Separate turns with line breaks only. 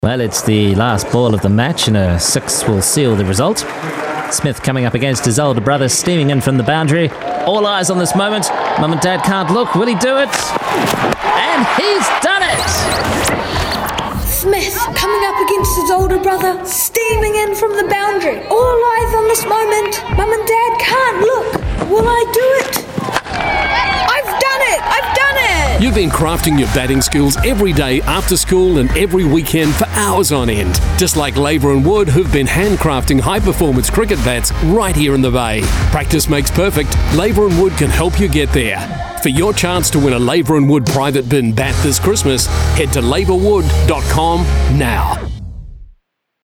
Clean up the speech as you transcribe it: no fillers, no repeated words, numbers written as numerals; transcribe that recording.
Well, it's the last ball of the match, and a 6 will seal the result. Smith coming up against his older brother, steaming in from the boundary. All eyes on this moment. Mum and Dad can't look. Will he do it? And he's done it!
Smith coming up against his older brother, steaming in from the boundary. All eyes on this moment. Mum and Dad can't look. Will I do it? I've done it! I've done it!
You've been crafting your batting skills every day after school and every weekend for hours on end. Just like Labour and Wood, who've been handcrafting high-performance cricket bats right here in the Bay. Practice makes perfect. Labour and Wood can help you get there. For your chance to win a Labour and Wood private bin bat this Christmas, head to labourwood.com now.